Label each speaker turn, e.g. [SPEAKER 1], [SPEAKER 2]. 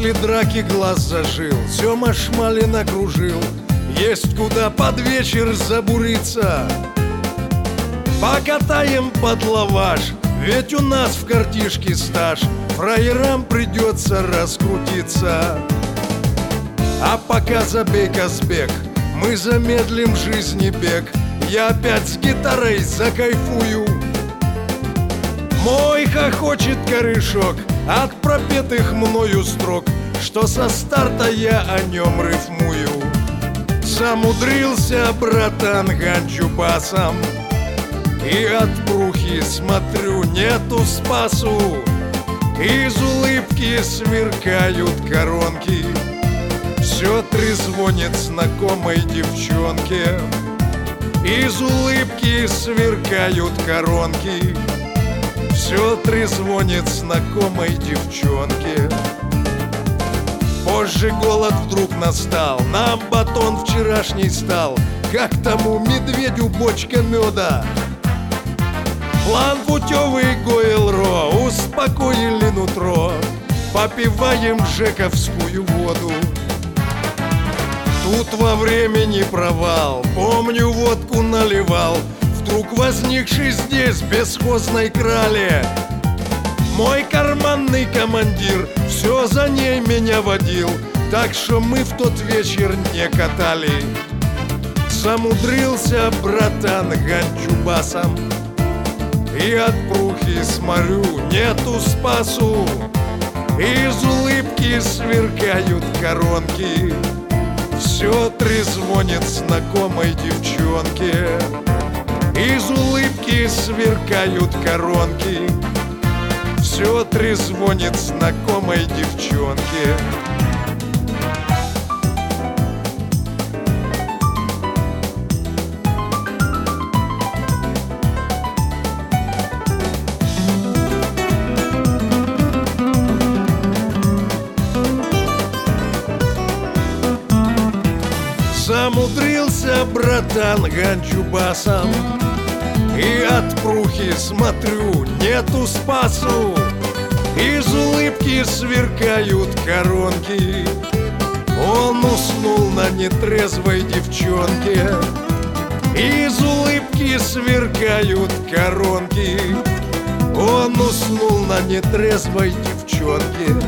[SPEAKER 1] После драки глаз зажил, Сёма Шмалин окружил. Есть куда под вечер забуриться. Покатаем под лаваш, ведь у нас в картишке стаж. Фраерам придется раскрутиться. А пока забей Казбек, мы замедлим жизни бег. Я опять с гитарой закайфую. Мой хохочет корешок от пропетых мною строк, что со старта я о нем рифмую. Замудрился, братан, ганчу басом, и от брухи смотрю, нету спасу. Из улыбки сверкают коронки, все трезвонит знакомой девчонке. Из улыбки сверкают коронки, все трезвонит знакомой девчонке. Позже голод вдруг настал, на батон вчерашний стал, как тому медведю бочка меда. План путевый Гойл-Ро успокоили нутро, попиваем жековскую воду. Тут во времени провал, помню, водку наливал, вдруг возникший здесь бесхозной крале. Мой карманный командир все за ней меня водил, так что мы в тот вечер не катали. Замудрился, братан, ганчу басом, и от брухи смотрю, нету спасу. Из улыбки сверкают коронки, все трезвонит знакомой девчонке. Из улыбки сверкают коронки, все трезвонит знакомой девчонке. Замудрился, братан, ганчу басом, и от прухи смотрю, нету спасу. Из улыбки сверкают коронки, он уснул на нетрезвой девчонке. Из улыбки сверкают коронки, он уснул на нетрезвой девчонке.